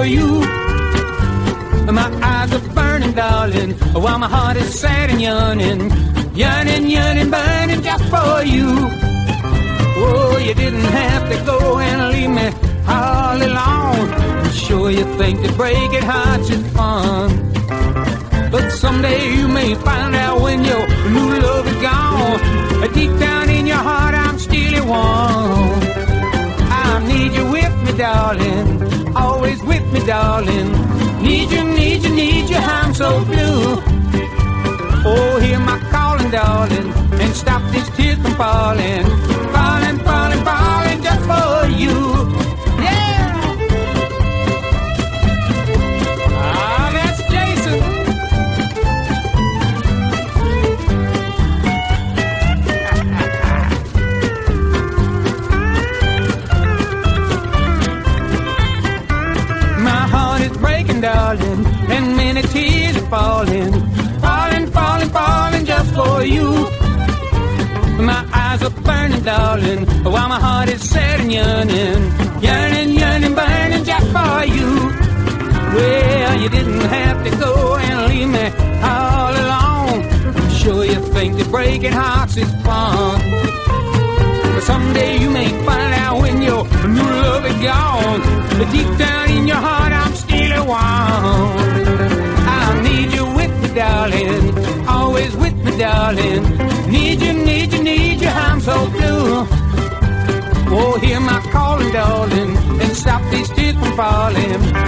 you. My eyes are burning, darling, while my heart is sad and yearning, yearning, yearning, burning just for you. Oh, you didn't have to go and leave me all alone. I'm sure you think that breaking hearts is fun, but someday you may find out when your new love is gone. Deep down in your heart, I'm still your one. I need you with me, darling, always with me, darling. Need you, need you, need you, I'm so blue. Oh, hear my calling, darling, and stop these tears from falling, falling, falling, falling just for you. Darling, and many tears are falling, falling, falling, falling just for you. My eyes are burning, darling, while my heart is sad and yearning, yearning, yearning, burning just for you. Well, you didn't have to go and leave me all alone. I'm sure you think that breaking hearts is fun, but someday you may find out when your new love is gone. But deep down in your heart, I'm still a one. I need you with me, darling, always with me, darling. Need you, need you, need you, I'm so blue. Oh, hear my calling, darling, and stop these tears from falling,